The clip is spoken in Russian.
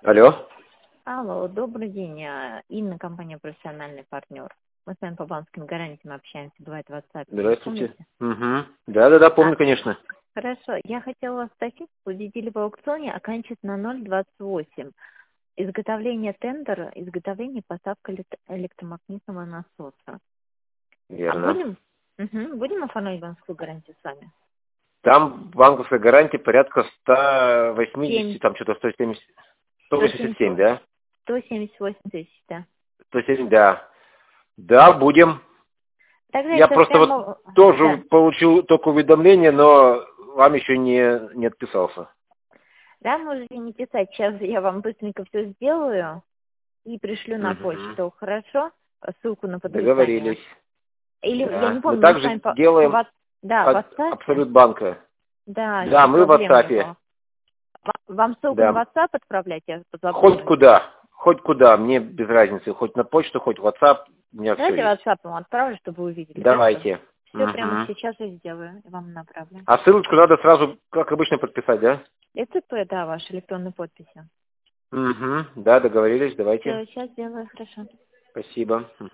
Алло. Алло, добрый день. Инна, компания «Профессиональный партнер». Мы с вами по банковским гарантиям общаемся, бывает в WhatsApp. Здравствуйте. Помните? Угу. Да, помню, конечно. Хорошо. Я хотела вас спросить, победили в аукционе, оканчивается на 0,28. Изготовление тендера, изготовление и поставка электромагнитного насоса. Верно. Будем оформлять банковскую гарантию с вами? Там банковская гарантия порядка 180, там что-то 170, 187, да? 178 тысяч, да. 170, да. Да, будем. Тогда Я это просто вот прямо... тоже Да. получил только уведомление, но вам еще не отписался. Да, можете не писать. Сейчас я вам быстренько все сделаю и пришлю на Угу. почту. Хорошо? Ссылку на подписание. Договорились. Или, я Да. не Мы помню, мы с также вами делаем Да, в от WhatsApp? Абсолют банка. Да, Да, чтобы мы в проблем не WhatsApp. было. Вам ссылку на Да. WhatsApp отправлять? Я Хоть позабыла. куда. Хоть куда. Мне без разницы. Хоть на почту, хоть в WhatsApp. У меня все Давайте есть. WhatsApp вам отправлю, чтобы вы увидели. Хорошо? Давайте. Все прямо Угу. сейчас я сделаю и вам направлю. А ссылочку надо сразу, как обычно, подписать, да? ЭЦП, да, ваши электронные подписи. Угу. Да, договорились, давайте. Все, сейчас сделаю, хорошо. Спасибо.